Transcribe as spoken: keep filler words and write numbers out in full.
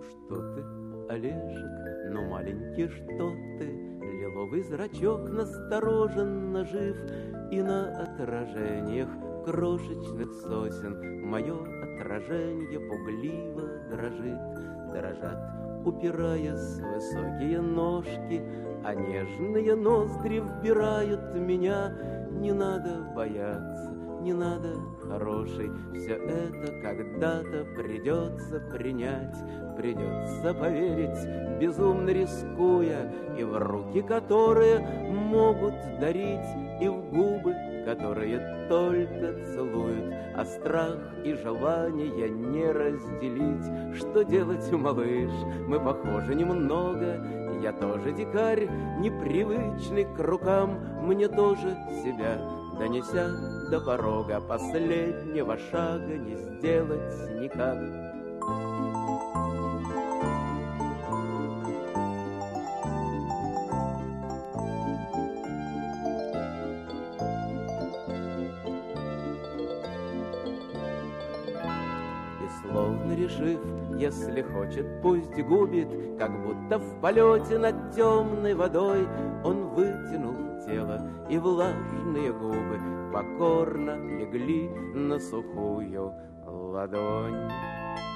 что ты, Олежек, ну маленький что ты? Лиловый зрачок настороженно жив, и на отражениях крошечных сосен мое отражение пугливо дрожит. Дрожат, упираясь высокие ножки, а нежные ноздри вбирают меня. Не надо бояться, не надо, хороший, все это когда-то придется принять. Придется поверить, безумно рискуя, и в руки, которые могут дарить, и в губы, которые только целуют, а страх и желание не разделить. Что делать, малыш? Мы похожи немного. Я тоже дикарь, непривычный к рукам. Мне тоже себя, донеся до порога, последнего шага не сделать никак. Словно решив, если хочет, пусть губит, как будто в полете над темной водой, он вытянул тело, и влажные губы покорно легли на сухую ладонь.